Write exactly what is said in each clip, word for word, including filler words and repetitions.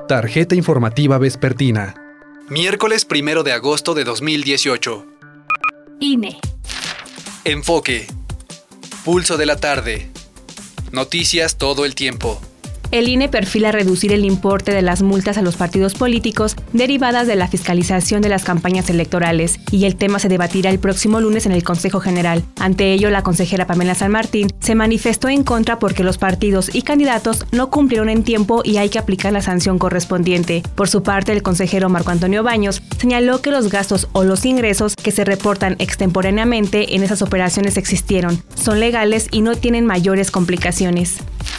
Tarjeta informativa vespertina. Miércoles primero de agosto de dos mil dieciocho. I N E. Enfoque. Pulso de la tarde. Noticias todo el tiempo. El I N E perfila reducir el importe de las multas a los partidos políticos derivadas de la fiscalización de las campañas electorales, y el tema se debatirá el próximo lunes en el Consejo General. Ante ello, la consejera Pamela San Martín se manifestó en contra porque los partidos y candidatos no cumplieron en tiempo y hay que aplicar la sanción correspondiente. Por su parte, el consejero Marco Antonio Baños señaló que los gastos o los ingresos que se reportan extemporáneamente en esas operaciones existieron, son legales y no tienen mayores complicaciones.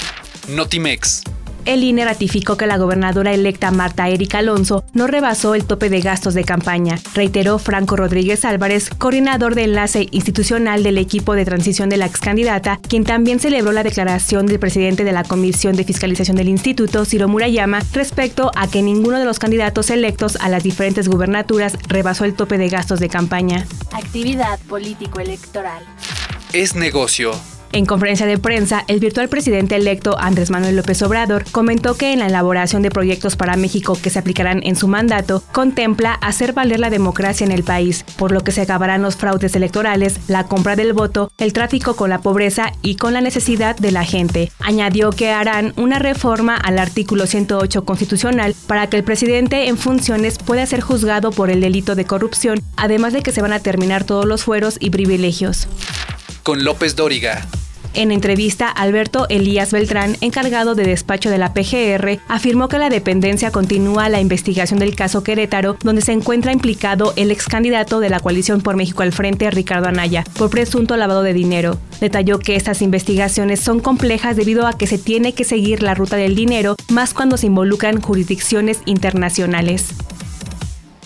Notimex. El I N E ratificó que la gobernadora electa Marta Erika Alonso no rebasó el tope de gastos de campaña, reiteró Franco Rodríguez Álvarez, coordinador de enlace institucional del equipo de transición de la excandidata, quien también celebró la declaración del presidente de la Comisión de Fiscalización del Instituto, Ciro Murayama, respecto a que ninguno de los candidatos electos a las diferentes gubernaturas rebasó el tope de gastos de campaña. Actividad político-electoral. Es negocio. En conferencia de prensa, el virtual presidente electo Andrés Manuel López Obrador comentó que en la elaboración de proyectos para México que se aplicarán en su mandato, contempla hacer valer la democracia en el país, por lo que se acabarán los fraudes electorales, la compra del voto, el tráfico con la pobreza y con la necesidad de la gente. Añadió que harán una reforma al artículo ciento ocho constitucional para que el presidente en funciones pueda ser juzgado por el delito de corrupción, además de que se van a terminar todos los fueros y privilegios. Con López Dóriga. En entrevista, Alberto Elías Beltrán, encargado de despacho de la P G R, afirmó que la dependencia continúa la investigación del caso Querétaro, donde se encuentra implicado el ex candidato de la Coalición por México al Frente, Ricardo Anaya, por presunto lavado de dinero. Detalló que estas investigaciones son complejas debido a que se tiene que seguir la ruta del dinero, más cuando se involucran jurisdicciones internacionales.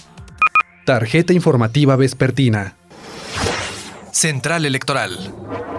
Tarjeta informativa vespertina. Central Electoral.